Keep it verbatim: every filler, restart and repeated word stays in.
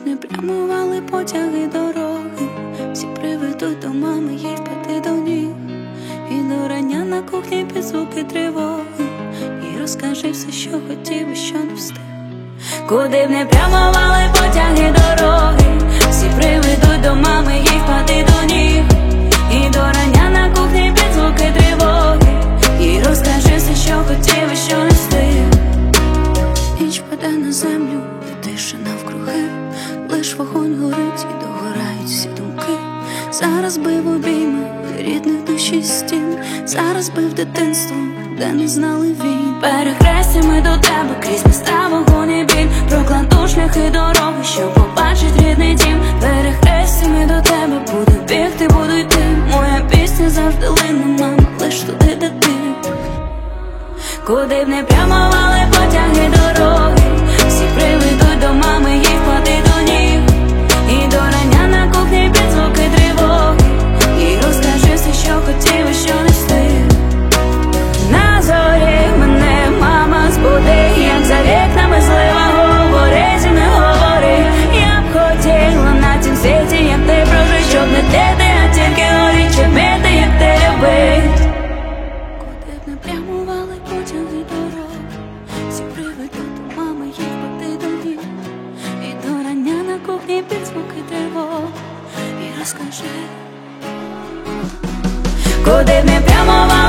не прямували потяги дороги, всі приведуть до мами, їй впади до ніг. І до рання на кухні під звуки тривоги, і розкажи все, що хотів і що не встиг. Куди б не прямували потяги дороги, всі приведуть до мами, їй впади до ніг. І до рання на кухні під звуки тривоги, і розкажи все, що хотів і що не встиг. Ніч паде на землю, і тиша навкруги, лиш вогонь горить і догорають всі думки. Зараз би в обійми рідних душі стін, зараз би в дитинство, де не знали війн. Перехрестями до тебе крізь міста, вогонь і біль, прокладу шляхи дороги, щоб побачить рідний дім. Перехрестями до тебе буду бігти, буду йти, моя пісня завжди лине, мама, лиш туди, де ти. Куди б не прямували потяги дороги, всі приведуть до мами, їй впади до ніг. І до рання на кухні під звуки тривоги, і розкажи все, що хотів і що не встиг. На зорі мене мама збуди, як за вікнами злива говорить і не говори. Я б хотіла на цім світі, як ти прожить, щоб не тити, а тільки горіть, щоб вміти, як ти любить. Куди б не прямували потяги дороги, всі приведуть до мами, їй впади до ніг. І до рання на кухні під звуки тривог, і розкажи. Куди б не прямували